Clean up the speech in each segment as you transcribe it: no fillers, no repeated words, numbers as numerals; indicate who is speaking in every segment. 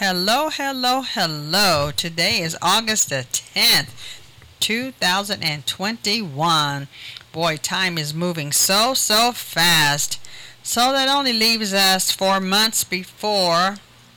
Speaker 1: hello, hello, hello. Today is August the 10th, 2021. Boy, time is moving so fast. So that only leaves us 4 months before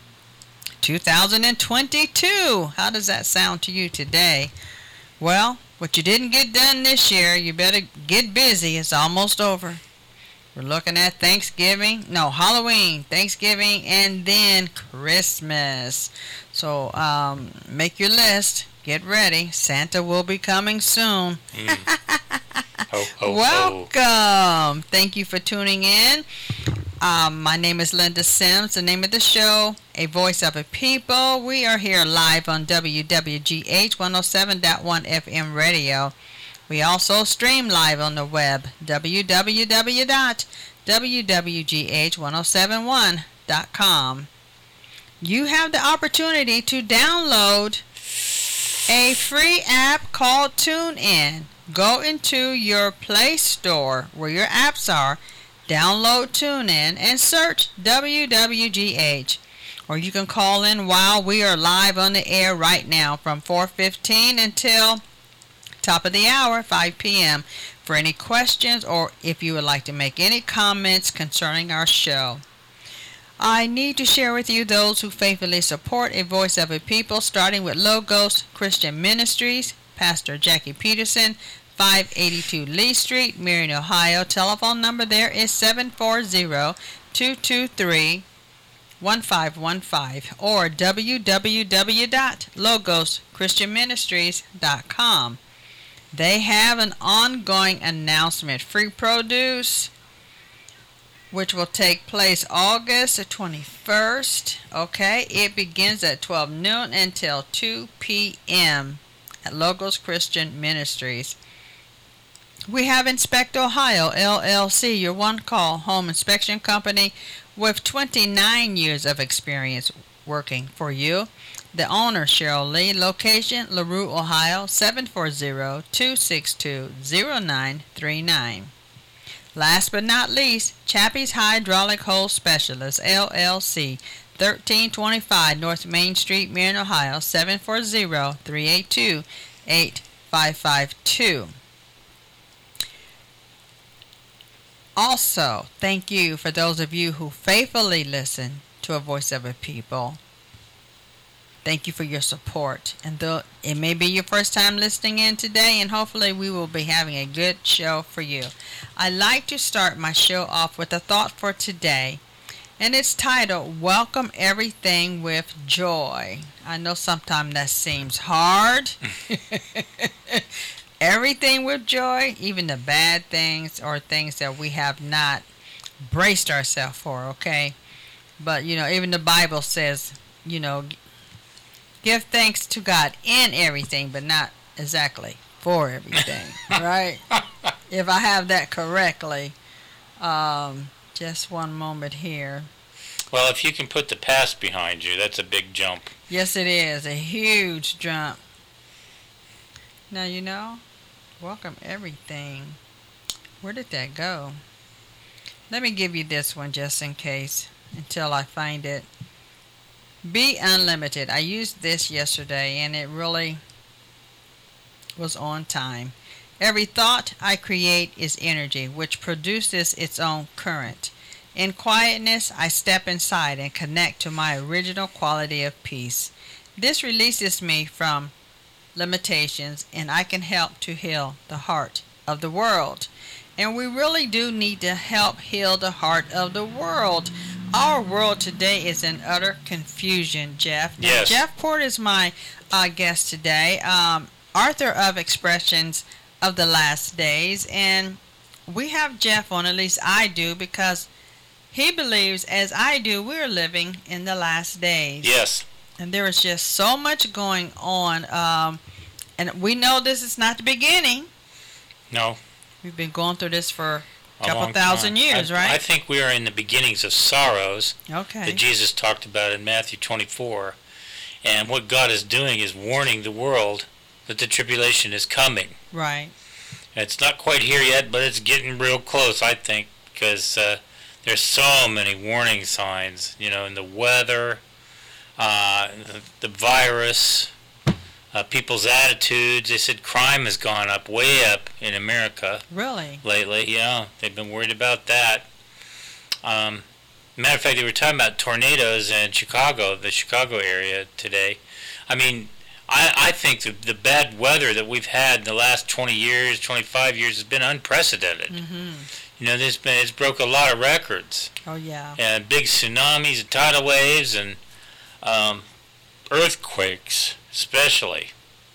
Speaker 1: 2022. How does that sound to you today? Well, what you didn't get done this year, you better get busy. It's almost over. We're looking at Halloween, Thanksgiving, and then Christmas. So make your list. Get ready. Santa will be coming soon.
Speaker 2: Ho, ho,
Speaker 1: Welcome. Thank you for tuning in. My name is Linda Sims. The name of the show, A Voice of a People. We are here live on WWGH 107.1 FM radio. We also stream live on the web, www.wwgh1071.com. You have the opportunity to download a free app called TuneIn. Go into your Play Store where your apps are, download TuneIn, and search WWGH. Or you can call in while we are live on the air right now from 4:15 until top of the hour, 5 p.m. for any questions or if you would like to make any comments concerning our show. I need to share with you those who faithfully support A Voice of a People, starting with Logos Christian Ministries, Pastor Jackie Peterson, 582 Lee Street, Marion, Ohio. Telephone number there is 740-223-1515 or www.logoschristianministries.com. They have an ongoing announcement, Free Produce, which will take place August the 21st. Okay, it begins at 12 noon until 2 p.m. at Logos Christian Ministries. We have Inspect Ohio, LLC, your one-call home inspection company with 29 years of experience working for you. The owner, Cheryl Lee. Location, LaRue, Ohio, 740-262-0939. Last but not least, Chappie's Hydraulic Hose Specialist, LLC, 1325 North Main Street, Marion, Ohio, 740-382-8552. Also, thank you for those of you who faithfully listen to A Voice of a People. Thank you for your support. And though it may be your first time listening in today, and hopefully we will be having a good show for you. I like to start my show off with a thought for today, and it's titled, Welcome Everything with Joy. I know sometimes that seems hard. Everything with joy, even the bad things or things that we have not braced ourselves for, okay? But, even the Bible says, give thanks to God in everything, but not exactly for everything, right? If I have that correctly. Just one moment here.
Speaker 2: Well, if you can put the past behind you, that's a big jump.
Speaker 1: Yes, it is. A huge jump. Now, welcome everything. Where did that go? Let me give you this one just in case until I find it. Be unlimited. I used this yesterday and it really was on time. Every thought I create is energy which produces its own current. In quietness, I step inside and connect to my original quality of peace. This releases me from limitations and I can help to heal the heart of the world. And we really do need to help heal the heart of the world. Our world today is in utter confusion, Jeff.
Speaker 2: Yes.
Speaker 1: Jeff Port is my guest today, author of Expressions of the Last Days. And we have Jeff on, at least I do, because he believes, as I do, we're living in the last days.
Speaker 2: Yes.
Speaker 1: And there is just so much going on. And we know this is not the beginning.
Speaker 2: No.
Speaker 1: We've been going through this for a
Speaker 2: long
Speaker 1: couple thousand
Speaker 2: time.
Speaker 1: years, right?
Speaker 2: I think we are in the beginnings of sorrows that Jesus talked about in Matthew 24. And what God is doing is warning the world that the tribulation is coming.
Speaker 1: Right.
Speaker 2: And it's not quite here yet, but it's getting real close, I think, because there's so many warning signs, in the weather, the virus, people's attitudes. They said crime has gone up, way up in America.
Speaker 1: Really?
Speaker 2: Lately, yeah. They've been worried about that. Matter of fact, they were talking about tornadoes in Chicago, the Chicago area today. I mean, I think the bad weather that we've had in the last 20 years, 25 years has been unprecedented.
Speaker 1: Mm-hmm.
Speaker 2: You know, it's broke a lot of records.
Speaker 1: Oh, yeah.
Speaker 2: And big tsunamis and tidal waves and earthquakes, especially.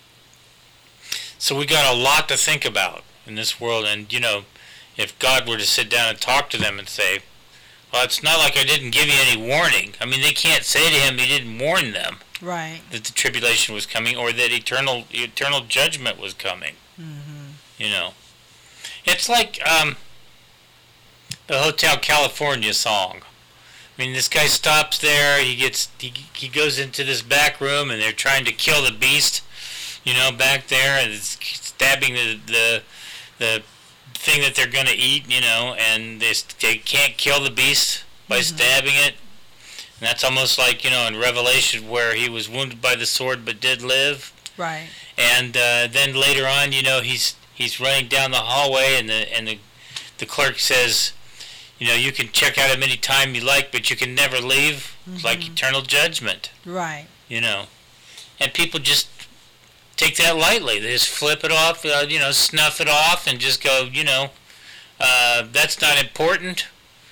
Speaker 2: So we got a lot to think about in this world. And, you know, if God were to sit down and talk to them and say, well, it's not like I didn't give you any warning. I mean, they can't say to him he didn't warn them.
Speaker 1: Right. That
Speaker 2: the tribulation was coming or that eternal judgment was coming.
Speaker 1: Mm-hmm.
Speaker 2: You know. It's like the Hotel California song. I mean, this guy stops there, he goes into this back room and they're trying to kill the beast, you know, back there, and it's stabbing the thing that they're going to eat, you know, and they can't kill the beast by stabbing it. And that's almost like, you know, in Revelation where he was wounded by the sword but did live.
Speaker 1: Right.
Speaker 2: And then later on, you know, he's running down the hallway and the clerk says, you know, you can check out him any time you like, but you can never leave. It's like eternal judgment.
Speaker 1: Right.
Speaker 2: You know. And people just take that lightly. They just flip it off, you know, snuff it off and just go, you know, that's not important.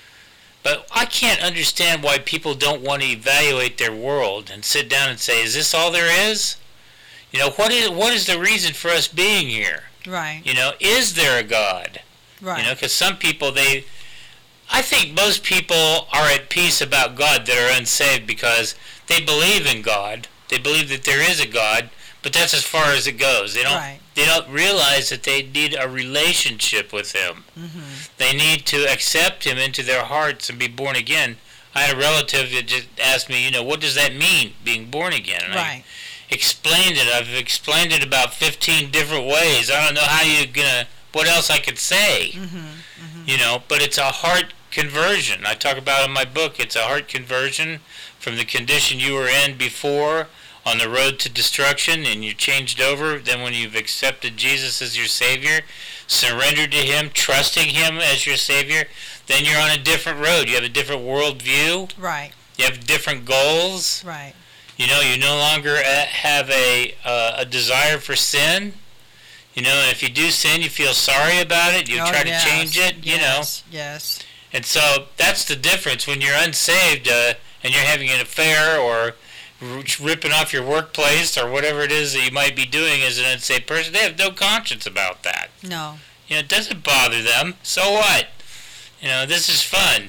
Speaker 2: But I can't understand why people don't want to evaluate their world and sit down and say, is this all there is? You know, what is the reason for us being here?
Speaker 1: Right.
Speaker 2: You know, is there a God?
Speaker 1: Right.
Speaker 2: You know, because some people, I think most people are at peace about God that are unsaved because they believe in God. They believe that there is a God, but that's as far as it goes. They don't realize that they need a relationship with Him.
Speaker 1: Mm-hmm.
Speaker 2: They need to accept Him into their hearts and be born again. I had a relative that just asked me, you know, what does that mean, being born again? And I explained it. I've explained it about 15 different ways. I don't know what else I could say.
Speaker 1: Mm-hmm. Mm-hmm.
Speaker 2: You know, but it's a heart conversion. I talk about it in my book. It's a heart conversion from the condition you were in before on the road to destruction, and you changed over. Then when you've accepted Jesus as your Savior, surrendered to Him, trusting Him as your Savior, then you're on a different road. You have a different worldview.
Speaker 1: Right.
Speaker 2: You have different goals.
Speaker 1: Right.
Speaker 2: You know, you no longer have a desire for sin. You know, and if you do sin, you feel sorry about it. You try to change it, you know.
Speaker 1: Yes.
Speaker 2: And so that's the difference when you're unsaved and you're having an affair or ripping off your workplace or whatever it is that you might be doing as an unsaved person. They have no conscience about that.
Speaker 1: No.
Speaker 2: You know, it doesn't bother them. So what? You know, this is fun.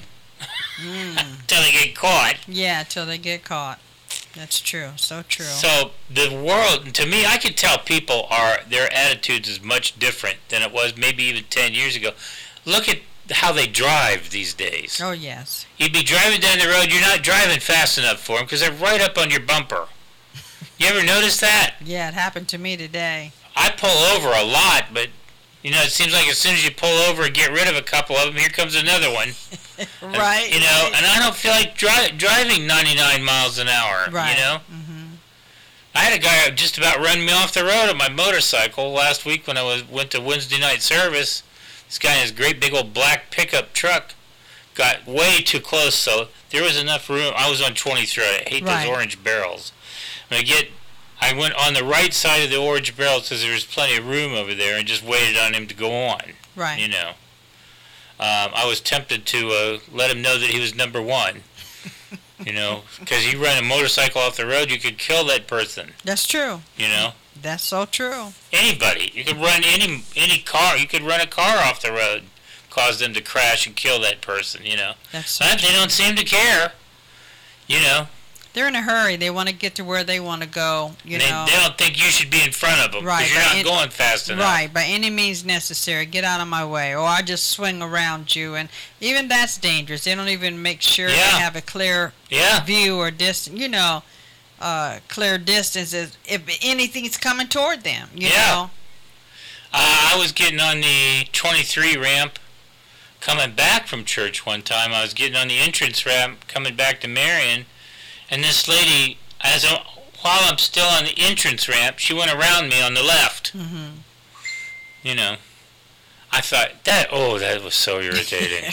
Speaker 2: Until they get caught.
Speaker 1: Yeah, till they get caught. That's true. So true.
Speaker 2: So the world, to me, I can tell people their attitudes is much different than it was maybe even 10 years ago. Look at how they drive these days.
Speaker 1: Oh, yes.
Speaker 2: You'd be driving down the road, you're not driving fast enough for them because they're right up on your bumper. You ever notice that?
Speaker 1: Yeah, it happened to me today.
Speaker 2: I pull over a lot, but, you know, it seems like as soon as you pull over and get rid of a couple of them, here comes another one.
Speaker 1: Right.
Speaker 2: You know, and I don't feel like driving 99 miles an hour,
Speaker 1: right.
Speaker 2: You know?
Speaker 1: Mm-hmm.
Speaker 2: I had a guy just about run me off the road on my motorcycle last week when I went to Wednesday night service. This guy in his great big old black pickup truck got way too close, so there was enough room. I was on 23. I hate those orange barrels. When I went on the right side of the orange barrels because there was plenty of room over there and just waited on him to go on.
Speaker 1: Right.
Speaker 2: You know. I was tempted to let him know that he was number one. You know, because you run a motorcycle off the road, you could kill that person.
Speaker 1: That's true.
Speaker 2: You know.
Speaker 1: That's so true.
Speaker 2: Anybody. You could run any car. You could run a car off the road, cause them to crash and kill that person, you know. But they don't seem to care, you know.
Speaker 1: They're in a hurry. They want to get to where they want to go, you know.
Speaker 2: They don't think you should be in front of them because you're not going fast enough.
Speaker 1: Right, by any means necessary. Get out of my way, or I just swing around you. And even that's dangerous. They don't even make sure they have a clear view or distance, you know. Clear distance if anything's coming toward them, you know.
Speaker 2: I was getting on the 23 ramp coming back from church one time. I was getting on the entrance ramp coming back to Marion, and this lady, While I'm still on the entrance ramp, she went around me on the left.
Speaker 1: Mm-hmm.
Speaker 2: You know, I thought that was so irritating.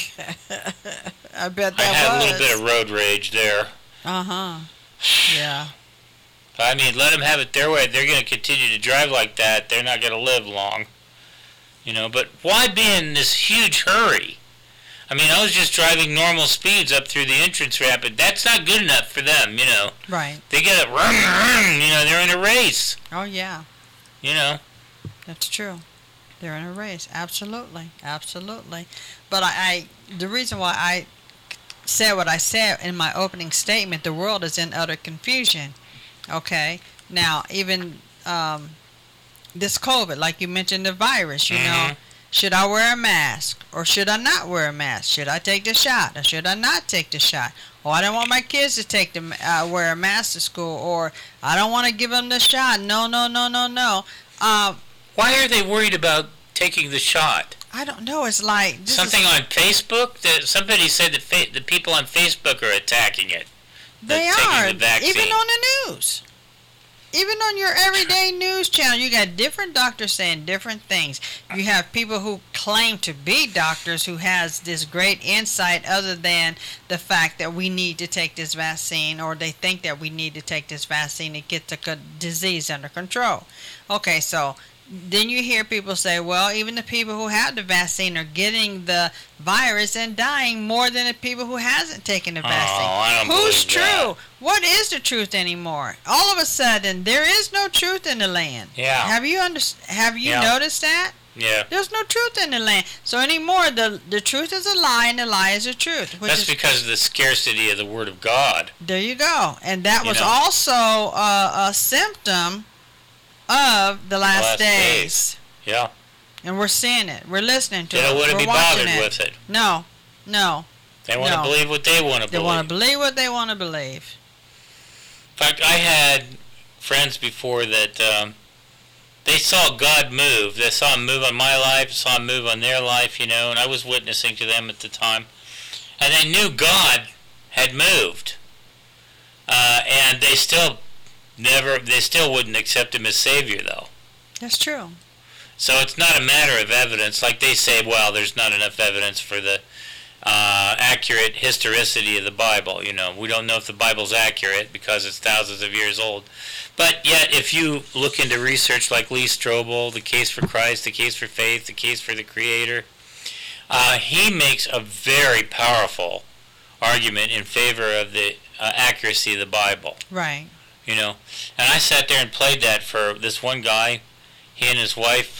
Speaker 1: I bet that
Speaker 2: I had
Speaker 1: was.
Speaker 2: a little bit of road rage there.
Speaker 1: Uh-huh. Yeah.
Speaker 2: I mean, let them have it their way. They're going to continue to drive like that. They're not going to live long. You know, but why be in this huge hurry? I mean, I was just driving normal speeds up through the entrance ramp, but that's not good enough for them, you know.
Speaker 1: Right.
Speaker 2: They got to run, you know, they're in a race.
Speaker 1: Oh, yeah.
Speaker 2: You know.
Speaker 1: That's true. They're in a race. Absolutely. Absolutely. But the reason why I said what I said in my opening statement, the world is in utter confusion. Okay? Now, even this COVID, like you mentioned, the virus, you know, should I wear a mask or should I not wear a mask? Should I take the shot or should I not take the shot? Oh, I don't want my kids to wear a mask to school, or I don't want to give them the shot. No.
Speaker 2: Why are they worried about taking the shot?
Speaker 1: I don't know. It's like
Speaker 2: something on Facebook that somebody said that the people on Facebook are attacking it.
Speaker 1: They are, even on the news. Even on your everyday news channel, you got different doctors saying different things. You have people who claim to be doctors who has this great insight other than the fact that we need to take this vaccine, or they think that we need to take this vaccine to get the disease under control. Okay, so then you hear people say, well, even the people who have the vaccine are getting the virus and dying more than the people who hasn't taken the vaccine.
Speaker 2: I don't
Speaker 1: Who's
Speaker 2: believe
Speaker 1: true?
Speaker 2: that.
Speaker 1: What is the truth anymore? All of a sudden, there is no truth in the land.
Speaker 2: Yeah.
Speaker 1: Have you noticed that?
Speaker 2: Yeah.
Speaker 1: There's no truth in the land. So anymore, the truth is a lie and the lie is a truth.
Speaker 2: That's because of the scarcity of the Word of God.
Speaker 1: There you go. And that was also a symptom of the last days.
Speaker 2: Yeah.
Speaker 1: And we're seeing it. We're listening to it.
Speaker 2: They wouldn't
Speaker 1: We're
Speaker 2: be
Speaker 1: watching
Speaker 2: bothered with it.
Speaker 1: No.
Speaker 2: They want to believe what they want to believe.
Speaker 1: They want to believe what they want to believe.
Speaker 2: In fact, I had friends before that they saw God move. They saw Him move on my life, saw Him move on their life, you know, and I was witnessing to them at the time. And they knew God had moved. And they still wouldn't accept Him as Savior, though.
Speaker 1: That's true.
Speaker 2: So it's not a matter of evidence. Like they say, well, there's not enough evidence for the accurate historicity of the Bible. You know, we don't know if the Bible's accurate because it's thousands of years old. But yet, if you look into research like Lee Strobel, The Case for Christ, The Case for Faith, The Case for the Creator, he makes a very powerful argument in favor of the accuracy of the Bible.
Speaker 1: Right.
Speaker 2: You know, and I sat there and played that for this one guy. He and his wife,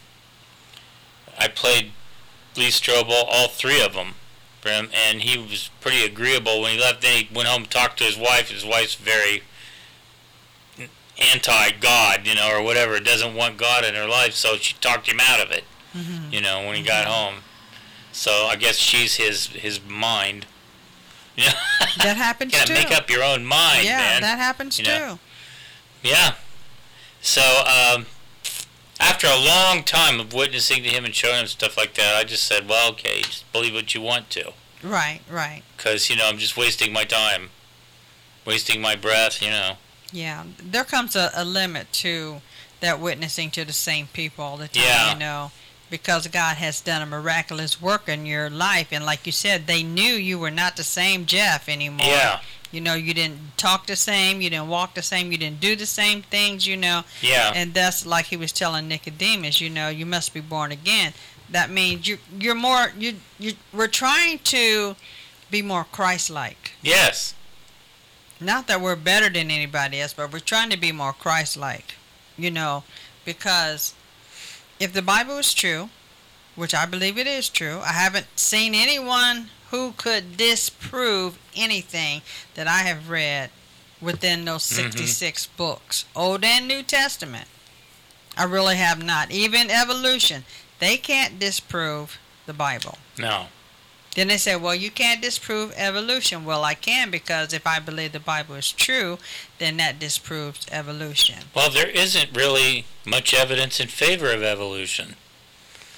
Speaker 2: I played Lee Strobel, all three of them, for him, and he was pretty agreeable when he left. Then he went home and talked to his wife. His wife's very anti-God, you know, or whatever, doesn't want God in her life, so she talked him out of it, you know, when he got home. So I guess she's his mind. You know?
Speaker 1: That happens too.
Speaker 2: You gotta make up your own mind,
Speaker 1: yeah,
Speaker 2: man.
Speaker 1: that happens too.
Speaker 2: Yeah. So, after a long time of witnessing to him and showing him stuff like that, I just said, well, okay, just believe what you want to.
Speaker 1: Right.
Speaker 2: Because, you know, I'm just wasting my time. Wasting my breath, you know.
Speaker 1: Yeah. There comes a limit to that witnessing to the same people all the time, you know. Because God has done a miraculous work in your life. And like you said, they knew you were not the same Jeff anymore.
Speaker 2: Yeah.
Speaker 1: You know, you didn't talk the same, you didn't walk the same, you didn't do the same things, you know.
Speaker 2: Yeah.
Speaker 1: And that's like he was telling Nicodemus, you know, you must be born again. That means we're trying to be more Christ-like.
Speaker 2: Yes.
Speaker 1: Not that we're better than anybody else, but we're trying to be more Christ-like, you know, because if the Bible is true, which I believe it is true, I haven't seen anyone who could disprove anything that I have read within those 66 books, Old and New Testament. I really have not. Even evolution, they can't disprove the Bible.
Speaker 2: No.
Speaker 1: Then they say, well, you can't disprove evolution. Well, I can, because if I believe the Bible is true, then that disproves evolution.
Speaker 2: Well, there isn't really much evidence in favor of evolution.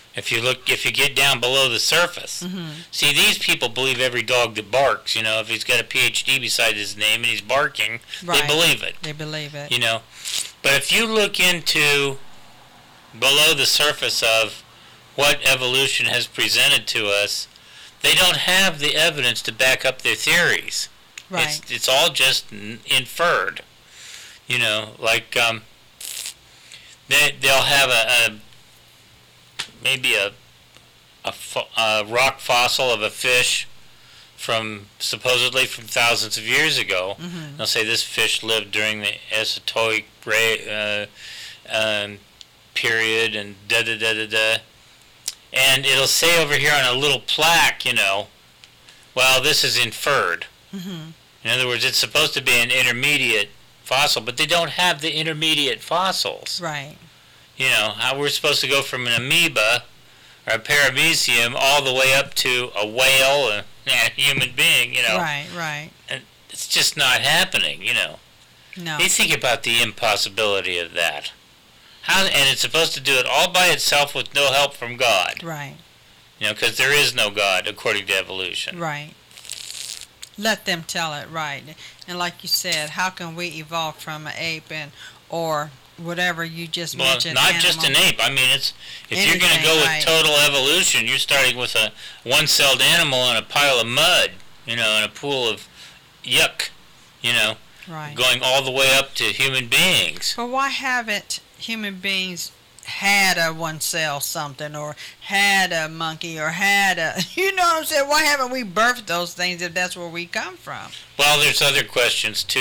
Speaker 2: If you get down below the surface, see, these people believe every dog that barks. If he's got a PhD beside his name and he's barking,
Speaker 1: Right.
Speaker 2: they believe it.
Speaker 1: They believe it.
Speaker 2: But if you look into below the surface of what evolution has presented to us, they don't have the evidence to back up their theories.
Speaker 1: Right.
Speaker 2: It's all just inferred. Like they'll have maybe a rock fossil of a fish suppostly from thousands of years ago. They'll say this fish lived during the Esoteric period and da da da da da, and it'll say over here on a little plaque, well, this is inferred. In other words, it's supposed to be an intermediate fossil, but they don't have the intermediate fossils.
Speaker 1: Right.
Speaker 2: How we're supposed to go from an amoeba or a paramecium all the way up to a whale and a human being,
Speaker 1: Right.
Speaker 2: And it's just not happening,
Speaker 1: No.
Speaker 2: You think about the impossibility of that. And it's supposed to do it all by itself with no help from God.
Speaker 1: Right.
Speaker 2: Because there is no God according to evolution.
Speaker 1: Right. Let them tell it, right. And like you said, how can we evolve from an ape or whatever you just mentioned?
Speaker 2: Not just an ape. I mean, if you're going to go with total evolution, you're starting with a one-celled animal in a pile of mud, in a pool of yuck,
Speaker 1: Right.
Speaker 2: going all the way up to human beings.
Speaker 1: But why haven't human beings had a one cell something or had a monkey or had a what I'm saying? Why haven't we birthed those things if that's where we come from?
Speaker 2: Well, there's other questions too.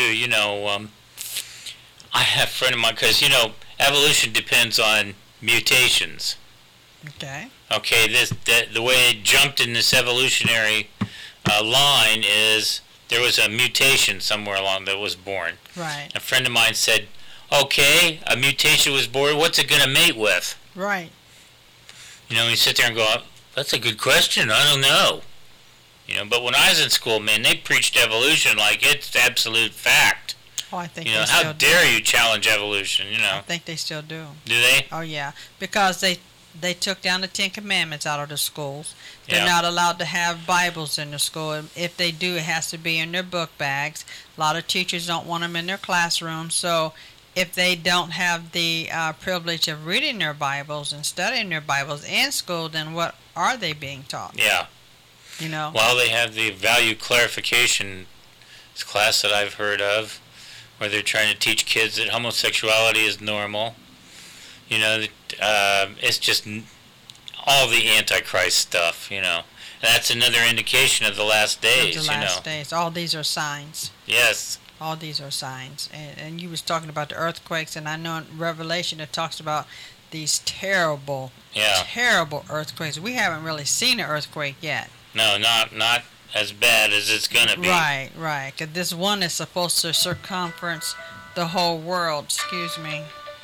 Speaker 2: I have a friend of mine because evolution depends on mutations.
Speaker 1: Okay.
Speaker 2: Okay, the way it jumped in this evolutionary line is there was a mutation somewhere along that was born.
Speaker 1: Right.
Speaker 2: A friend of mine said, okay, a mutation was born, what's it going to mate with?
Speaker 1: Right.
Speaker 2: You sit there and go, that's a good question, I don't know. But when I was in school, man, they preached evolution like it's absolute fact.
Speaker 1: Oh, I think
Speaker 2: how dare you challenge evolution,
Speaker 1: I think they still do.
Speaker 2: Do they?
Speaker 1: Oh, yeah. Because they took down the 10 Commandments out of the schools. They're
Speaker 2: Yeah.
Speaker 1: not allowed to have Bibles in the school. If they do, it has to be in their book bags. A lot of teachers don't want them in their classrooms. So if they don't have the privilege of reading their Bibles and studying their Bibles in school, then what are they being taught?
Speaker 2: Yeah. Well, they have the value clarification class that I've heard of, where they're trying to teach kids that homosexuality is normal. It's just all the Antichrist stuff, And that's another indication of the last days,
Speaker 1: The last days. All these are signs.
Speaker 2: Yes.
Speaker 1: All these are signs. And you was talking about the earthquakes, and I know in Revelation it talks about these terrible earthquakes. We haven't really seen an earthquake yet.
Speaker 2: No, not as bad as it's going to be.
Speaker 1: Right. Because this one is supposed to circumference the whole world. Excuse me.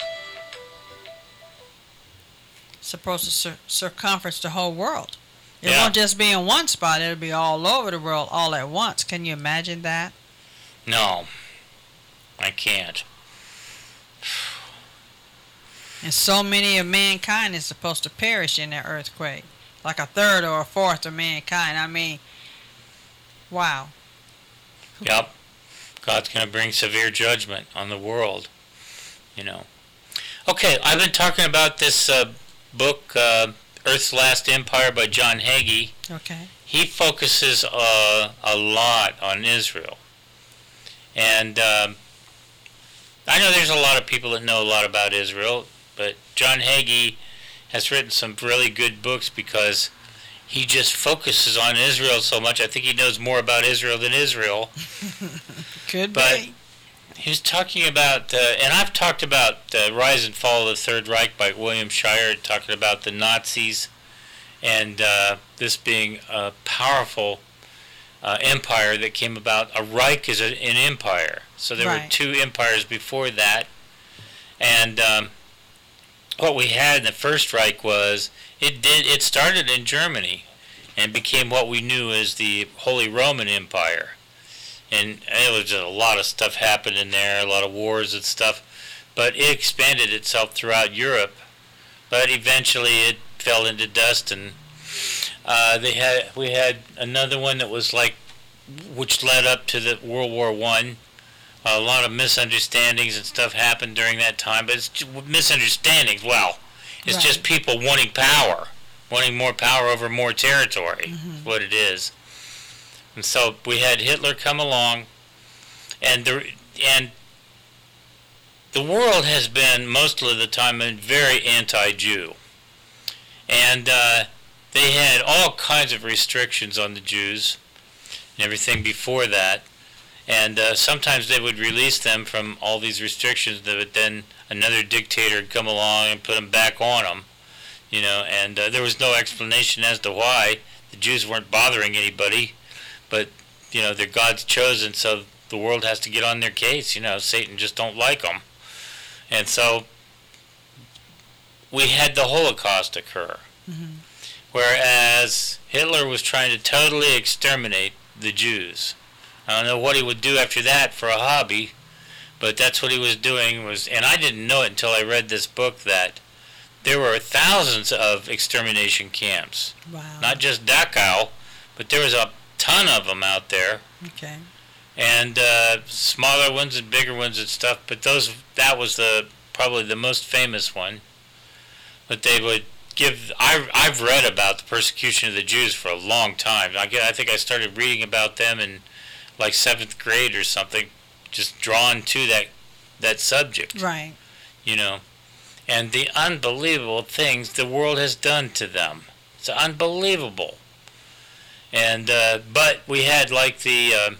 Speaker 1: Supposed to circumference the whole world. It won't just be in one spot. It'll be all over the world all at once. Can you imagine that?
Speaker 2: No, I can't.
Speaker 1: And so many of mankind is supposed to perish in that earthquake. Like a third or a fourth of mankind. I mean, wow.
Speaker 2: Yep. God's going to bring severe judgment on the world. Okay, I've been talking about this book, Earth's Last Empire by John Hagee.
Speaker 1: Okay.
Speaker 2: He focuses a lot on Israel. And I know there's a lot of people that know a lot about Israel, but John Hagee has written some really good books because he just focuses on Israel so much. I think he knows more about Israel than Israel.
Speaker 1: Could
Speaker 2: but
Speaker 1: be.
Speaker 2: He was talking about, and I've talked about the Rise and Fall of the Third Reich by William Shirer, talking about the Nazis and this being a powerful empire that came about. A Reich is an empire. So there were two empires before that. And what we had in the First Reich was, it started in Germany and became what we knew as the Holy Roman Empire. And it was just a lot of stuff happened in there, a lot of wars and stuff. But it expanded itself throughout Europe. but eventually it fell into dust, and we had another one that was like, which led up to the World War I. A lot of misunderstandings and stuff happened during that time, but it's misunderstandings. Well, it's
Speaker 1: Right.
Speaker 2: just people wanting power, wanting more power over more territory. Is what it is. And so we had Hitler come along, and the world has been most of the time very anti-Jew, and they had all kinds of restrictions on the Jews and everything before that. And sometimes they would release them from all these restrictions, but then another dictator would come along and put them back on them, and there was no explanation as to why. The Jews weren't bothering anybody, but, they're God's chosen, so the world has to get on their case. Satan just don't like them. And so we had the Holocaust occur, whereas Hitler was trying to totally exterminate the Jews. I don't know what he would do after that for a hobby, but that's what he was doing. And I didn't know it until I read this book, that there were thousands of extermination camps.
Speaker 1: Wow.
Speaker 2: Not just Dachau, but there was a ton of them out there.
Speaker 1: Okay.
Speaker 2: And smaller ones and bigger ones and stuff. But that was probably the most famous one. But they would give. I've read about the persecution of the Jews for a long time. I think I started reading about them in like 7th grade or something, just drawn to that subject.
Speaker 1: Right.
Speaker 2: And the unbelievable things the world has done to them. It's unbelievable. And but we had like the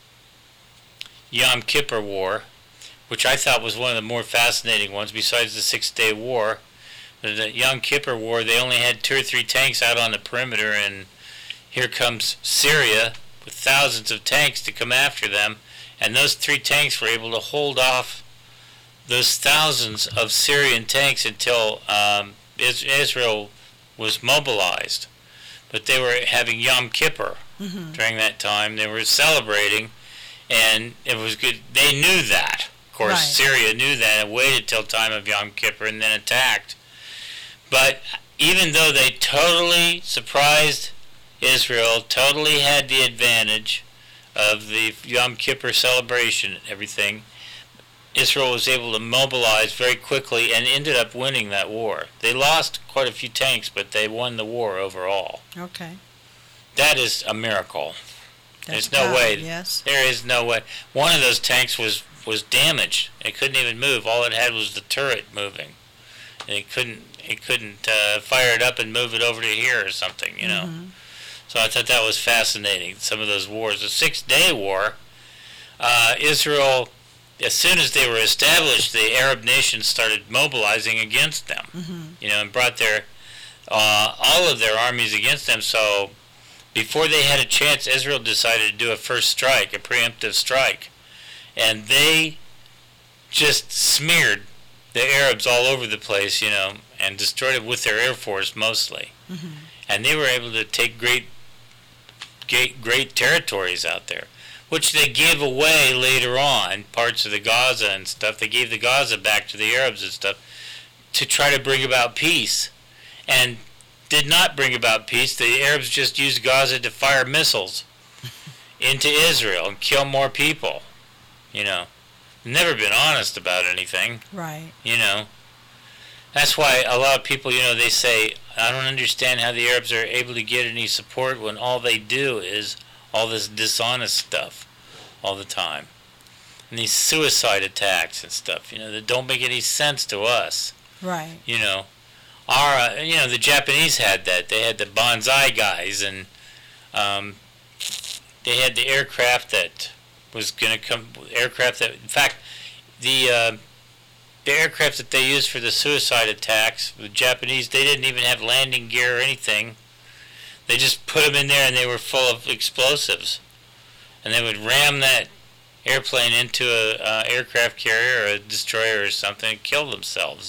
Speaker 2: Yom Kippur War, which I thought was one of the more fascinating ones besides the 6-Day War. The Yom Kippur War, they only had 2 or 3 tanks out on the perimeter, and here comes Syria with thousands of tanks to come after them, and those 3 tanks were able to hold off those thousands of Syrian tanks until Israel was mobilized. But they were having Yom Kippur during that time. They were celebrating, and it was good. They knew that. Of course,
Speaker 1: Right.
Speaker 2: Syria knew that and waited till time of Yom Kippur and then attacked. But even though they totally surprised Israel, totally had the advantage of the Yom Kippur celebration and everything, Israel was able to mobilize very quickly and ended up winning that war. They lost quite a few tanks, but they won the war overall.
Speaker 1: Okay.
Speaker 2: That is a miracle.
Speaker 1: That's
Speaker 2: There's no
Speaker 1: God,
Speaker 2: way.
Speaker 1: Yes.
Speaker 2: There is no way. One of those tanks was damaged. It couldn't even move. All it had was the turret moving. And it couldn't fire it up and move it over to here or something, So I thought that was fascinating, some of those wars. The 6-Day War, Israel, as soon as they were established, the Arab nations started mobilizing against them, and brought all of their armies against them. So before they had a chance, Israel decided to do a first strike, a preemptive strike. And they just smeared the Arabs all over the place, and destroyed it with their air force mostly. And they were able to take great territories out there, which they gave away later on, parts of the Gaza and stuff. They gave the Gaza back to the Arabs and stuff to try to bring about peace, and did not bring about peace. The Arabs just used Gaza to fire missiles into Israel and kill more people, Never been honest about anything.
Speaker 1: Right.
Speaker 2: That's why a lot of people, they say, I don't understand how the Arabs are able to get any support when all they do is all this dishonest stuff all the time. And these suicide attacks and stuff, that don't make any sense to us.
Speaker 1: Right.
Speaker 2: Our, the Japanese had that. They had the Banzai guys, and they had the aircraft that was going to come, in fact, the aircraft that they used for the suicide attacks, the Japanese, they didn't even have landing gear or anything. They just put them in there, and they were full of explosives. And they would ram that airplane into a aircraft carrier or a destroyer or something and kill themselves,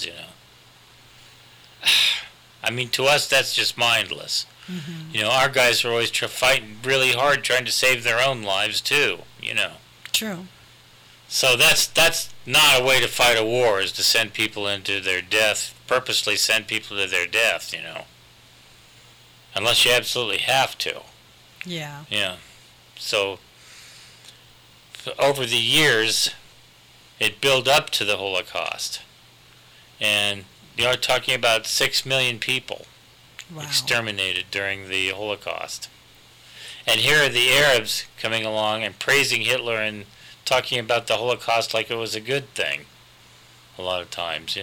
Speaker 2: I mean, to us, that's just mindless. Our guys are always fighting really hard, trying to save their own lives too.
Speaker 1: True.
Speaker 2: So that's not a way to fight a war, is to send people into their death purposely send people to their death, unless you absolutely have to.
Speaker 1: Yeah.
Speaker 2: Yeah. So over the years, it built up to the Holocaust. And you're talking about 6 million people exterminated during the Holocaust. And here are the Arabs coming along and praising Hitler and talking about the Holocaust like it was a good thing. A lot of times,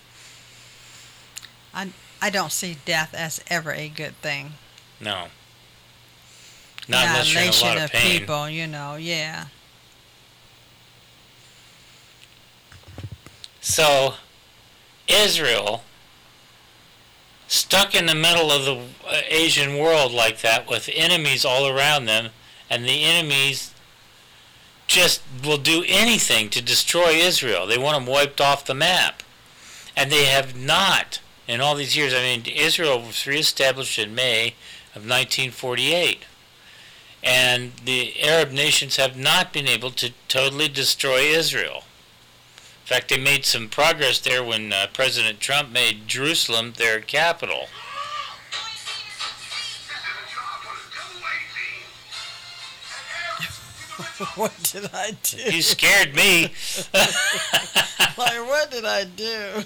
Speaker 1: I don't see death as ever a good thing.
Speaker 2: No. Not unless you're in a lot of pain.
Speaker 1: People, yeah.
Speaker 2: So, Israel, stuck in the middle of the Asian world like that with enemies all around them, and the enemies just will do anything to destroy Israel. They want them wiped off the map. And they have not, in all these years. I mean, Israel was reestablished in May of 1948. And the Arab nations have not been able to totally destroy Israel. In fact, they made some progress there when President Trump made Jerusalem their capital.
Speaker 1: What did I do?
Speaker 2: You scared me.
Speaker 1: Like, what did I do?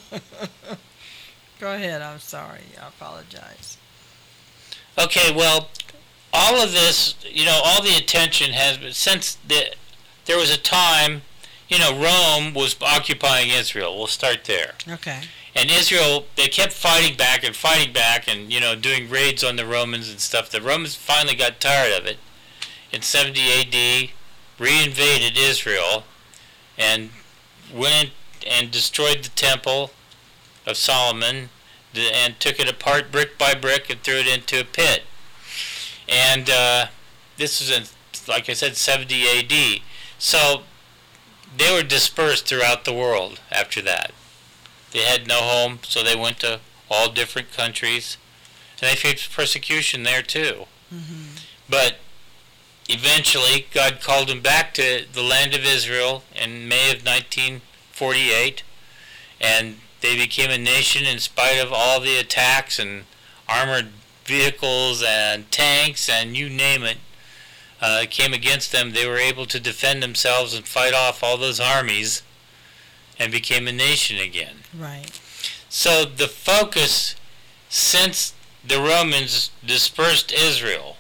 Speaker 1: Go ahead, I'm sorry. I apologize.
Speaker 2: Okay, well, all of this, all the attention has been, since there was a time, Rome was occupying Israel. We'll start there.
Speaker 1: Okay.
Speaker 2: And Israel, they kept fighting back and, doing raids on the Romans and stuff. The Romans finally got tired of it. In 70 A.D., reinvaded Israel and went and destroyed the Temple of Solomon and took it apart brick by brick and threw it into a pit. And this was in, like I said, 70 A.D. So they were dispersed throughout the world after that. They had no home, so they went to all different countries. And they faced persecution there too.
Speaker 1: Mm-hmm.
Speaker 2: But eventually, God called them back to the land of Israel in May of 1948. And they became a nation in spite of all the attacks and armored vehicles and tanks and you name it came against them. They were able to defend themselves and fight off all those armies and became a nation again.
Speaker 1: Right.
Speaker 2: So the focus, since the Romans dispersed Israel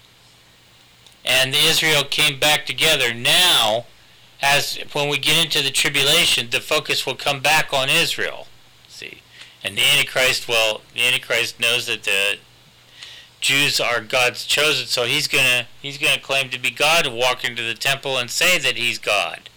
Speaker 2: and Israel came back together, now, as when we get into the tribulation, the focus will come back on Israel. See, and the Antichrist knows that the Jews are God's chosen, so he's gonna claim to be God and walk into the temple and say that he's God.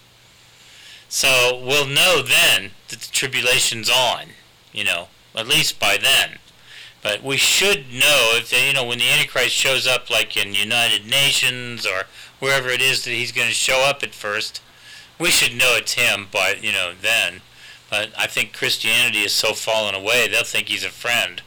Speaker 2: So we'll know then that the tribulation's on, at least by then. But we should know if when the Antichrist shows up, like in United Nations or wherever it is that he's going to show up at first, we should know it's him by then. But I think Christianity is so fallen away, they'll think he's a friend.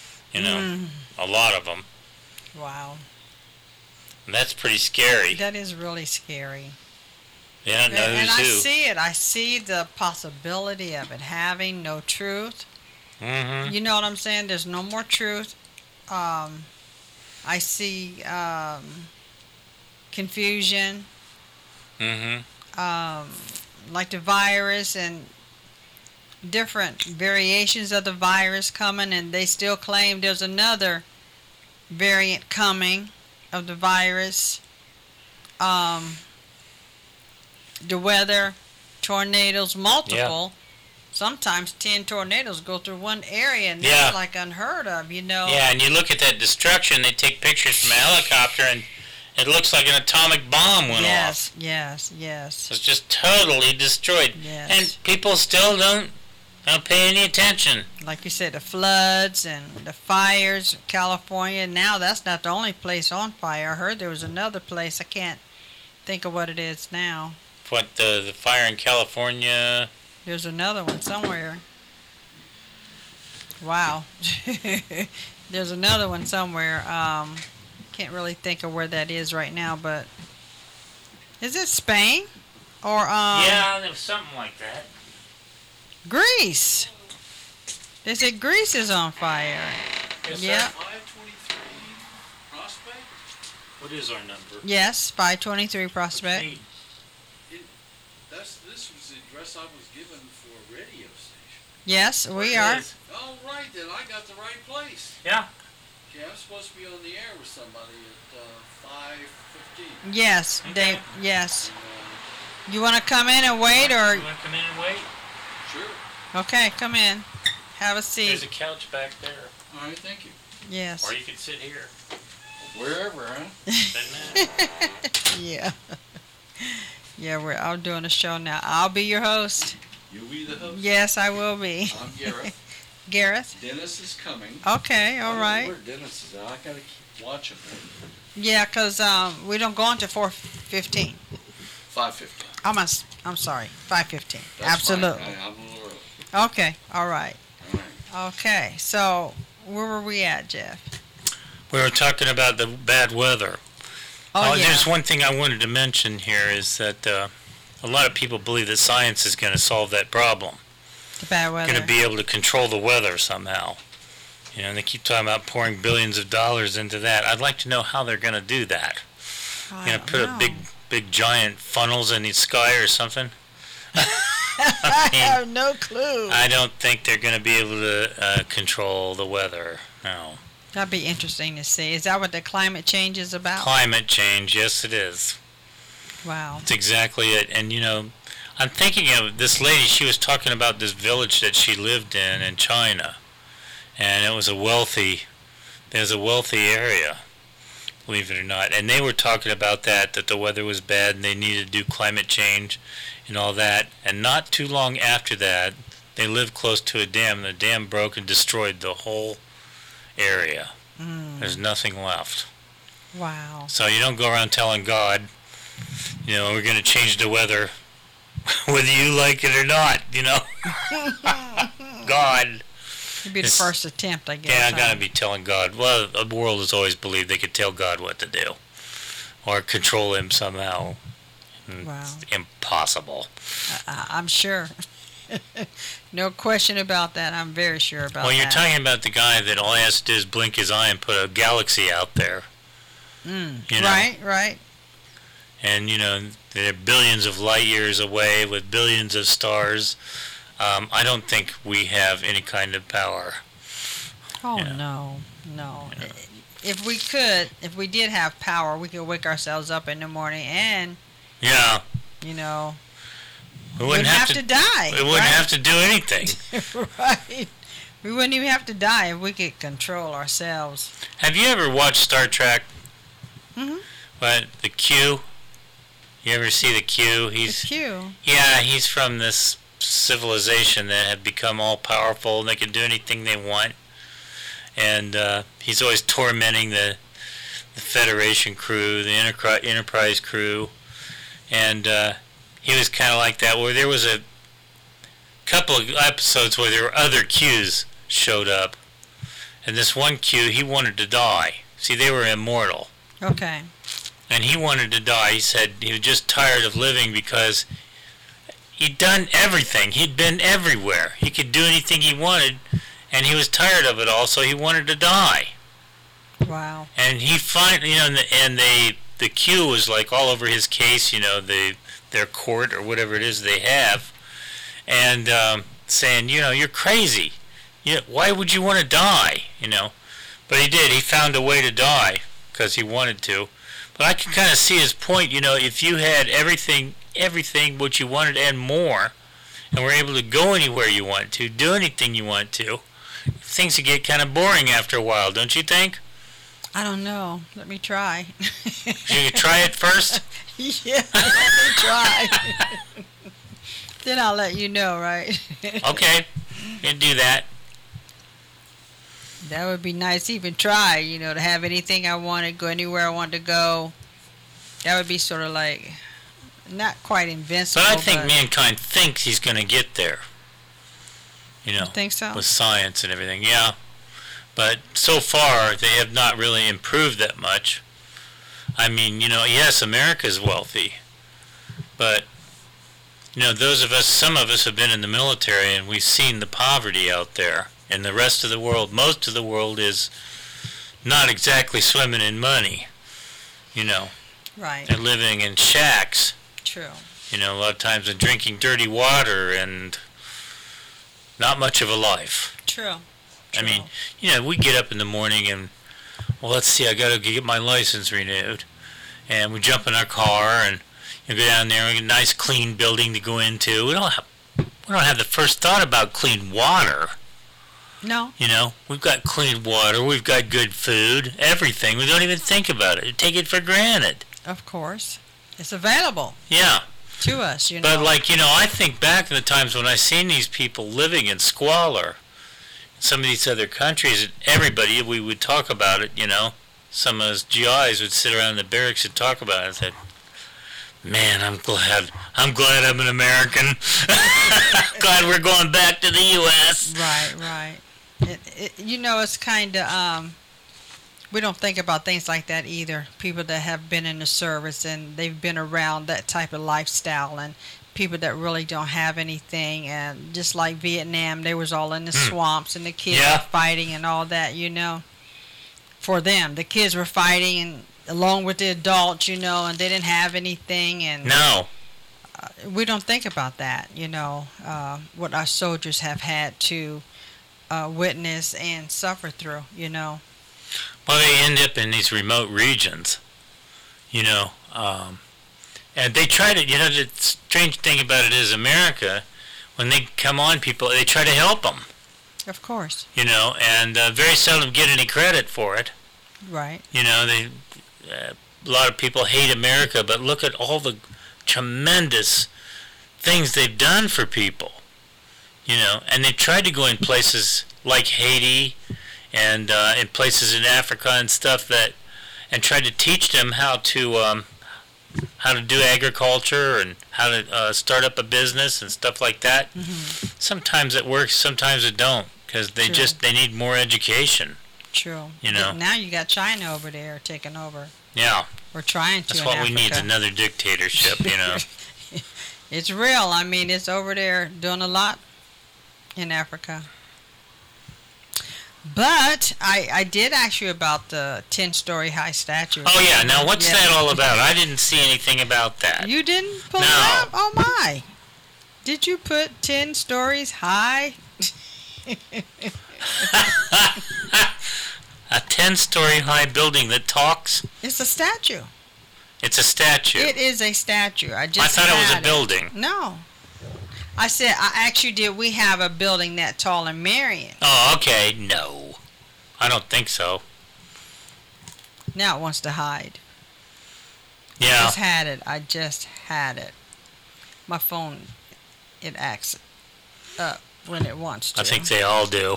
Speaker 2: A lot of them.
Speaker 1: Wow.
Speaker 2: And that's pretty scary.
Speaker 1: That is really scary.
Speaker 2: They don't know who's
Speaker 1: and
Speaker 2: who.
Speaker 1: I see it. I see the possibility of it having no truth.
Speaker 2: Mm-hmm.
Speaker 1: You know what I'm saying? There's no more truth. I see confusion.
Speaker 2: Mm-hmm.
Speaker 1: Like the virus and different variations of the virus coming, and they still claim there's another variant coming of the virus. The weather, tornadoes, multiple.
Speaker 2: Yeah.
Speaker 1: Sometimes 10 tornadoes go through one area, and that's like unheard of,
Speaker 2: Yeah, and you look at that destruction, they take pictures from a helicopter, and it looks like an atomic bomb went off.
Speaker 1: Yes.
Speaker 2: It's just totally destroyed.
Speaker 1: Yes.
Speaker 2: And people still don't pay any attention.
Speaker 1: Like you said, the floods and the fires, California. Now that's not the only place on fire. I heard there was another place. I can't think of what it is now.
Speaker 2: What, the fire in California?
Speaker 1: There's another one somewhere. Wow. There's another one somewhere. Can't really think of where that is right now, but is it Spain? Or
Speaker 2: yeah, there was something like that.
Speaker 1: Greece. They said Greece is on fire.
Speaker 2: Yes,
Speaker 1: Yeah.
Speaker 3: 523 Prospect?
Speaker 2: What is our number?
Speaker 1: Yes, 523 Prospect.
Speaker 3: This was the address I was given for a radio station.
Speaker 1: Yes, we are.
Speaker 3: Oh, right, then I got the right place.
Speaker 2: Yeah.
Speaker 3: Okay, I'm supposed to be on the air with somebody at 5:15.
Speaker 1: Yes,
Speaker 2: Okay.
Speaker 1: yes.
Speaker 3: And,
Speaker 1: You want to come in and wait, or
Speaker 2: You want to come in and wait?
Speaker 3: sure.
Speaker 1: okay, come in, have a
Speaker 2: There's
Speaker 1: seat.
Speaker 2: a couch back there.
Speaker 3: All right, thank you.
Speaker 1: Yes.
Speaker 2: Or you could sit here.
Speaker 3: Wherever, huh?
Speaker 2: Doesn't matter.
Speaker 1: Yeah. Yeah, we're out doing a show now. I'll be your host.
Speaker 3: You'll be the host.
Speaker 1: Yes, I will be.
Speaker 3: I'm Gareth.
Speaker 1: Gareth.
Speaker 3: Dennis is coming.
Speaker 1: Okay, all
Speaker 3: I don't know
Speaker 1: right.
Speaker 3: Where Dennis is at. I gotta keep watching him.
Speaker 1: Yeah, 'cause we don't go until 4:15.
Speaker 3: 5:15.
Speaker 1: I'm sorry, 5:15.
Speaker 3: That's
Speaker 1: Absolutely.
Speaker 3: fine. I'm a little early.
Speaker 1: Okay, all right.
Speaker 3: All right.
Speaker 1: Okay, so where were we at, Jeff?
Speaker 2: We were talking about the bad weather.
Speaker 1: Oh, yeah.
Speaker 2: There's one thing I wanted to mention here is that a lot of people believe that science is going to solve that problem.
Speaker 1: The bad weather.
Speaker 2: Going to be able to control the weather somehow. You know, and they keep talking about pouring billions of dollars into that. I'd like to know how they're going to do that.
Speaker 1: I
Speaker 2: Going to
Speaker 1: don't
Speaker 2: put
Speaker 1: know.
Speaker 2: a big giant funnels in the sky or something?
Speaker 1: I have no clue.
Speaker 2: I don't think they're going to be able to control the weather. No.
Speaker 1: That'd be interesting to see. Is that what the climate change is about?
Speaker 2: Climate change, yes it is.
Speaker 1: Wow.
Speaker 2: That's exactly it. And you know, I'm thinking of this lady, she was talking about this village that she lived in China. And it was a wealthy area, believe it or not. And they were talking about that the weather was bad and they needed to do climate change and all that. And not too long after that, they lived close to a dam, and the dam broke and destroyed the whole area. There's nothing left.
Speaker 1: Wow.
Speaker 2: So you don't go around telling God, you know, we're going to change the weather whether you like it or not, you know. God.
Speaker 1: It'd be the first attempt, I guess.
Speaker 2: Yeah, I
Speaker 1: huh?
Speaker 2: got to be telling God. Well, the world has always believed they could tell God what to do or control him somehow.
Speaker 1: Wow.
Speaker 2: It's impossible.
Speaker 1: I'm sure. No question about that. I'm very sure about
Speaker 2: Well,
Speaker 1: that.
Speaker 2: you're talking about the guy that all he has to do is blink his eye and put a galaxy out there. You know?
Speaker 1: Right.
Speaker 2: And, you know, they're billions of light years away with billions of stars. I don't think we have any kind of power.
Speaker 1: Oh,
Speaker 2: Yeah.
Speaker 1: no.
Speaker 2: Yeah.
Speaker 1: If we did have power, we could wake ourselves up in the morning and,
Speaker 2: Yeah.
Speaker 1: you know,
Speaker 2: We
Speaker 1: wouldn't have to die.
Speaker 2: We wouldn't have to do anything.
Speaker 1: Right. We wouldn't even have to die if we could control ourselves.
Speaker 2: Have you ever watched Star Trek?
Speaker 1: Mm-hmm.
Speaker 2: But the Q? You ever see the Q?
Speaker 1: It's cute.
Speaker 2: Yeah, he's from this civilization that had become all powerful and they can do anything they want. And he's always tormenting the Federation crew, the Enterprise crew. And he was kind of like that, where there was a couple of episodes where there were other Qs showed up. And this one Q, he wanted to die. See, they were immortal.
Speaker 1: Okay.
Speaker 2: And he wanted to die. He said he was just tired of living because he'd done everything. He'd been everywhere. He could do anything he wanted, and he was tired of it all, so he wanted to die.
Speaker 1: Wow.
Speaker 2: And he finally, you know, the Q was like all over his case, you know, their court or whatever it is they have, and saying, you know, you're crazy. Why would you want to die, you know? But he did. He found a way to die because he wanted to. But I can kind of see his point, you know, if you had everything what you wanted and more, and were able to go anywhere you want to, do anything you want to, things would get kind of boring after a while, don't you think?
Speaker 1: I don't know. Let me try.
Speaker 2: You could try it first?
Speaker 1: Yeah, let me try. Then I'll let you know, right?
Speaker 2: Okay, you can do that.
Speaker 1: That would be nice. Even try, you know, to have anything I wanted, go anywhere I wanted to go. That would be sort of like, not quite invincible.
Speaker 2: But I think mankind thinks he's going to get there. You know,
Speaker 1: You think so?
Speaker 2: with science and everything, yeah. But so far, they have not really improved that much. I mean, you know, yes, America's wealthy. But, you know, some of us have been in the military and we've seen the poverty out there. And the rest of the world, most of the world, is not exactly swimming in money. You know,
Speaker 1: Right.
Speaker 2: they're living in shacks.
Speaker 1: True.
Speaker 2: You know, a lot of times they're drinking dirty water and not much of a life.
Speaker 1: True.
Speaker 2: I mean, you know, we get up in the morning and, well, let's see, I got to get my license renewed. And we jump in our car and you go down there and get a nice clean building to go into. We don't have the first thought about clean water.
Speaker 1: No.
Speaker 2: You know, we've got clean water, we've got good food, everything. We don't even think about it. We take it for granted.
Speaker 1: Of course. It's available
Speaker 2: Yeah.
Speaker 1: to us, you know.
Speaker 2: But, like, you know, I think back in the times when I seen these people living in squalor, some of these other countries, and everybody, we would talk about it, you know. Some of us GIs would sit around in the barracks and talk about it and said, man, I'm glad I'm an American. Glad we're going back to the U.S.
Speaker 1: Right. You know, it's kind of, we don't think about things like that either. People that have been in the service and they've been around that type of lifestyle, and people that really don't have anything, and just like Vietnam, they was all in the swamps and the kids
Speaker 2: Yeah.
Speaker 1: were fighting and all that, you know. For them, the kids were fighting and along with the adults, you know, and they didn't have anything, and
Speaker 2: No.
Speaker 1: we don't think about that, you know, what our soldiers have had to witness and suffer through, you know.
Speaker 2: Well, they end up in these remote regions, you know, and they try to, you know, the strange thing about it is America, when they come on people, they try to help them,
Speaker 1: Of course.
Speaker 2: you know, and very seldom get any credit for it.
Speaker 1: Right.
Speaker 2: You know, a lot of people hate America, but look at all the tremendous things they've done for people, you know, and they tried to go in places like Haiti and in places in Africa and stuff and tried to teach them how to do agriculture and how to start up a business and stuff like that.
Speaker 1: Mm-hmm.
Speaker 2: Sometimes it works, sometimes it don't, because they
Speaker 1: True.
Speaker 2: they need more education.
Speaker 1: True.
Speaker 2: You know.
Speaker 1: Now you got China over there taking over.
Speaker 2: Yeah,
Speaker 1: We're trying to.
Speaker 2: that's
Speaker 1: in
Speaker 2: what we need, is
Speaker 1: Africa.
Speaker 2: another dictatorship, you know.
Speaker 1: It's real. I mean, it's over there doing a lot in Africa. But I did ask you about the 10-story high statue.
Speaker 2: Oh, yeah. Now, what's
Speaker 1: Yeah.
Speaker 2: that all about? I didn't see anything about that.
Speaker 1: You didn't pull
Speaker 2: No.
Speaker 1: it up? Oh, my. Did you put 10 stories high?
Speaker 2: A 10-story high building that talks?
Speaker 1: It's a statue.
Speaker 2: It's a statue.
Speaker 1: It is a statue. I just
Speaker 2: I thought it was
Speaker 1: had
Speaker 2: a building.
Speaker 1: No. I said, I asked you, did we have a building that tall in Marion?
Speaker 2: Oh, okay. No. I don't think so.
Speaker 1: Now it wants to hide.
Speaker 2: Yeah.
Speaker 1: I just had it. My phone, it acts up when it wants to.
Speaker 2: I think they all do.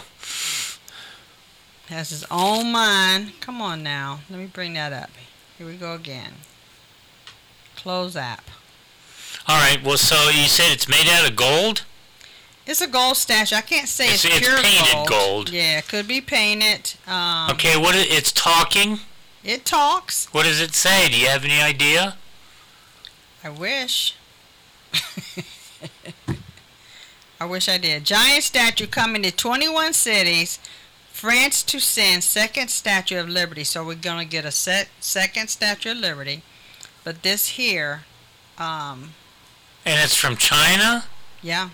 Speaker 1: Has its own mind. Come on now. Let me bring that up. Here we go again. Close app.
Speaker 2: All right. Well, so you said it's made out of gold?
Speaker 1: It's a gold statue. I can't say it's
Speaker 2: It's
Speaker 1: pure
Speaker 2: painted gold.
Speaker 1: Yeah, it could be painted.
Speaker 2: Okay. It's talking?
Speaker 1: It talks.
Speaker 2: What does it say? Do you have any idea?
Speaker 1: I wish. I wish I did. Giant statue coming to 21 cities. France to send second Statue of Liberty. So we're going to get a second Statue of Liberty. But this here,
Speaker 2: And it's from China?
Speaker 1: yeah.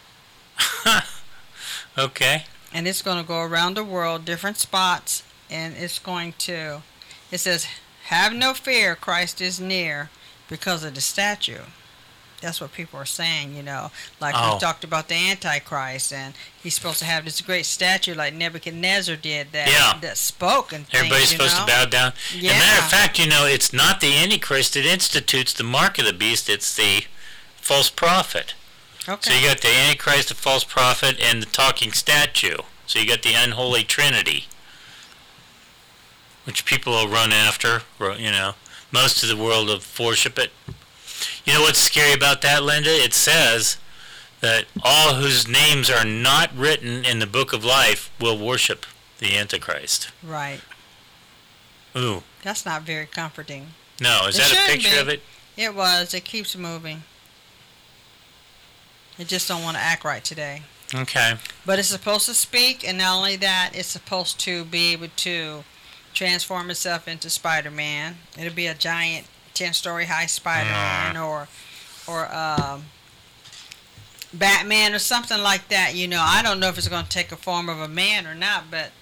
Speaker 2: Okay.
Speaker 1: And it's going to go around the world, different spots. And it's going to, it says, have no fear, Christ is near, because of the statue. That's what people are saying, you know. Like
Speaker 2: Oh.
Speaker 1: we talked about the Antichrist, and he's supposed to have this great statue like Nebuchadnezzar did that spoke and things,
Speaker 2: Everybody's supposed to bow down.
Speaker 1: Yeah.
Speaker 2: As a matter of fact, you know, it's not the Antichrist that institutes the mark of the beast. It's the false prophet.
Speaker 1: Okay.
Speaker 2: So you got the Antichrist, the false prophet, and the talking statue. So you got the unholy trinity, which people will run after, you know. Most of the world will worship it. You know what's scary about that, Linda? It says that all whose names are not written in the book of life will worship the Antichrist.
Speaker 1: Right.
Speaker 2: Ooh.
Speaker 1: That's not very comforting.
Speaker 2: No, is
Speaker 1: It
Speaker 2: that a
Speaker 1: shouldn't
Speaker 2: picture
Speaker 1: be.
Speaker 2: of it?
Speaker 1: It keeps moving. It just don't want to act right today.
Speaker 2: Okay.
Speaker 1: But it's supposed to speak, and not only that, it's supposed to be able to transform itself into Spider-Man. It'll be a giant 10-story high Spider-Man or Batman or something like that. I don't know if it's going to take a form of a man or not, but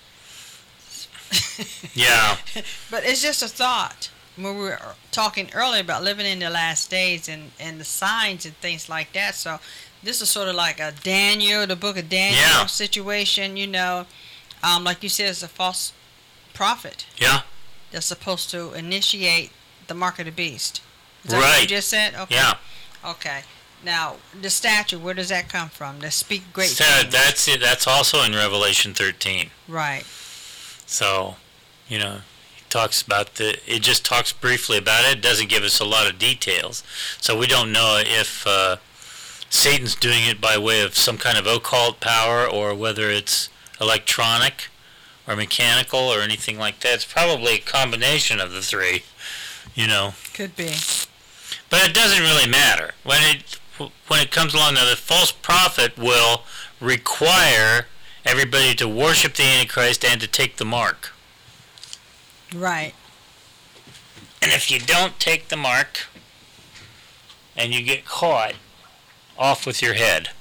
Speaker 2: Yeah.
Speaker 1: but it's just a thought. When we were talking earlier about living in the last days and the signs and things like that, so this is sort of like a Daniel, the book of Daniel situation, like you said, it's a false prophet.
Speaker 2: Yeah.
Speaker 1: That's supposed to initiate the mark of the beast. Is that
Speaker 2: Right.
Speaker 1: what you just said? Okay.
Speaker 2: Yeah.
Speaker 1: Okay. Now, the statue, where does that come from? The speak great
Speaker 2: So
Speaker 1: things.
Speaker 2: that's it. That's also in Revelation 13.
Speaker 1: Right.
Speaker 2: So, he talks about it just talks briefly about it. It doesn't give us a lot of details. So we don't know if Satan's doing it by way of some kind of occult power or whether it's electronic or mechanical or anything like that. It's probably a combination of the three,
Speaker 1: Could be.
Speaker 2: But it doesn't really matter. When it comes along, now the false prophet will require everybody to worship the Antichrist and to take the mark.
Speaker 1: Right.
Speaker 2: And if you don't take the mark and you get caught, off with your head.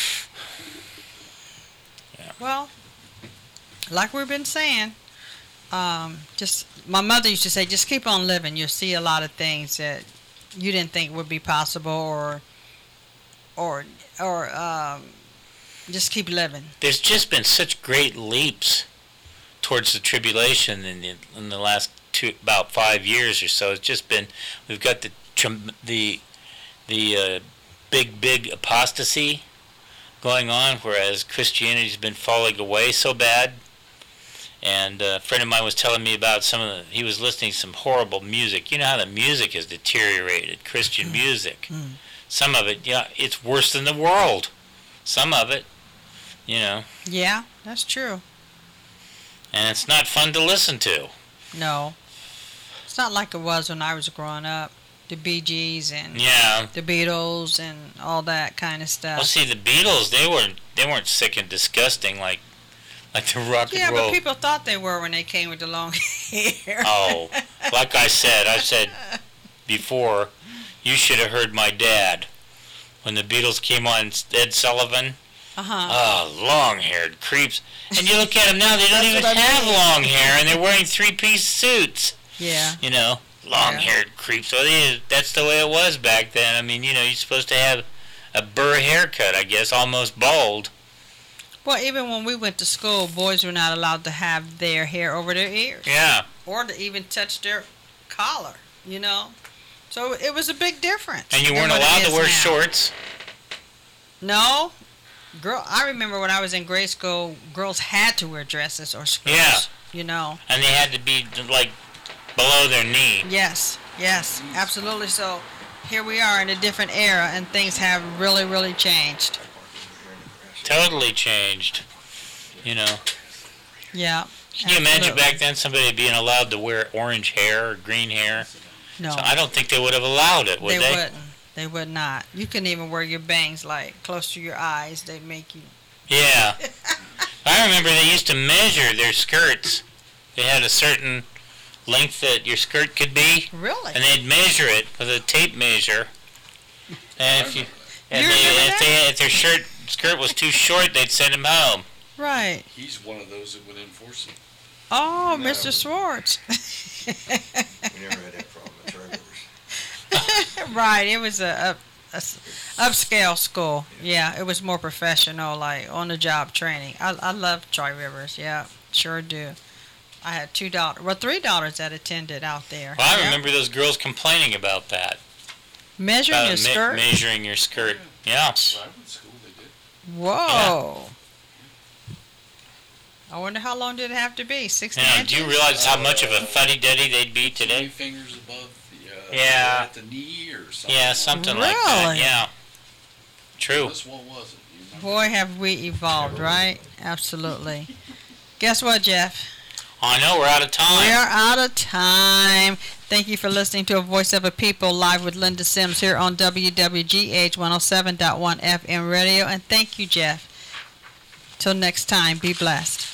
Speaker 1: Well, like we've been saying, just my mother used to say, just keep on living. You'll see a lot of things that you didn't think would be possible, or just keep living.
Speaker 2: There's just been such great leaps towards the tribulation in the last about 5 years or so. It's just been, we've got the big apostasy going on, whereas Christianity's been falling away so bad. And a friend of mine was telling me about he was listening to some horrible music. You know how the music has deteriorated, Christian music. Some of it, it's worse than the world. Some of it,
Speaker 1: Yeah, that's true.
Speaker 2: And it's not fun to listen to.
Speaker 1: No. It's not like it was when I was growing up. The Bee Gees and the Beatles and all that kind of stuff.
Speaker 2: Well, see, the Beatles, they weren't sick and disgusting like the rock and roll.
Speaker 1: Yeah, but people thought they were when they came with the long hair.
Speaker 2: Oh, like I've said before, you should have heard my dad when the Beatles came on. Ed Sullivan. Oh, long-haired creeps. And you look at them now; they don't even have long hair, and they're wearing three-piece suits.
Speaker 1: Yeah.
Speaker 2: Long-haired creeps. So that's the way it was back then. I mean, you're supposed to have a burr haircut, I guess, almost bald.
Speaker 1: Well, even when we went to school, boys were not allowed to have their hair over their ears.
Speaker 2: Yeah.
Speaker 1: Or to even touch their collar, So it was a big difference.
Speaker 2: And you weren't allowed to wear shorts.
Speaker 1: No. I remember when I was in grade school, girls had to wear dresses or skirts.
Speaker 2: Yeah. And they had to be, like, below their knee.
Speaker 1: Yes, absolutely. So here we are in a different era, and things have really, really changed.
Speaker 2: Totally changed.
Speaker 1: Yeah.
Speaker 2: Can you imagine back then somebody being allowed to wear orange hair or green hair?
Speaker 1: No.
Speaker 2: So I don't think they would have allowed it, would they?
Speaker 1: They wouldn't. They would not. You couldn't even wear your bangs like close to your eyes. They'd make you.
Speaker 2: Yeah. I remember they used to measure their skirts. They had a certain length that your skirt could be.
Speaker 1: Really?
Speaker 2: And they'd measure it with a tape measure. And if their skirt was too short, they'd send them home.
Speaker 1: Right.
Speaker 3: He's one of those that would enforce it.
Speaker 1: Oh, Mr. Schwartz.
Speaker 4: We never had that problem at Trevor.
Speaker 1: Right. It was a upscale school. Yeah, it was more professional, like on-the-job training. I love Troy Rivers. Yeah, sure do. I had 3 daughters that attended out there.
Speaker 2: Well, I remember those girls complaining about that.
Speaker 1: Measuring your skirt?
Speaker 2: Measuring your skirt. Yeah.
Speaker 3: When I went to school, they did.
Speaker 1: Whoa. Yeah. I wonder how long did it have to be? 16 inches?
Speaker 2: Do you realize how much of a fuddy-duddy they'd be today?
Speaker 3: 3 fingers above the,
Speaker 2: at
Speaker 3: the knee or something.
Speaker 2: Yeah, something like that. Yeah. True.
Speaker 3: This one wasn't.
Speaker 1: Boy, have we evolved, right? Absolutely. Guess what, Jeff?
Speaker 2: I know, we're out of time.
Speaker 1: We are out of time. Thank you for listening to A Voice of a People live with Linda Sims here on WWGH 107.1 FM radio. And thank you, Jeff. Till next time, be blessed.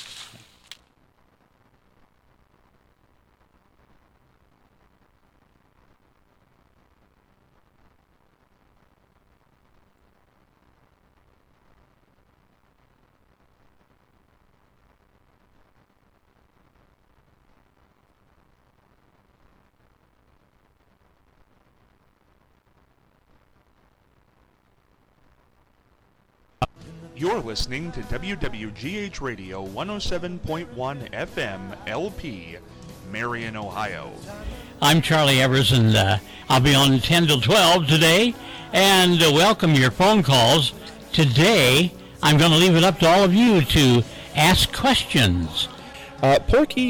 Speaker 5: You're listening to WWGH Radio 107.1 FM LP, Marion, Ohio.
Speaker 6: I'm Charlie Evers, and I'll be on 10 till 12 today, and welcome your phone calls. Today, I'm going to leave it up to all of you to ask questions.
Speaker 7: Porky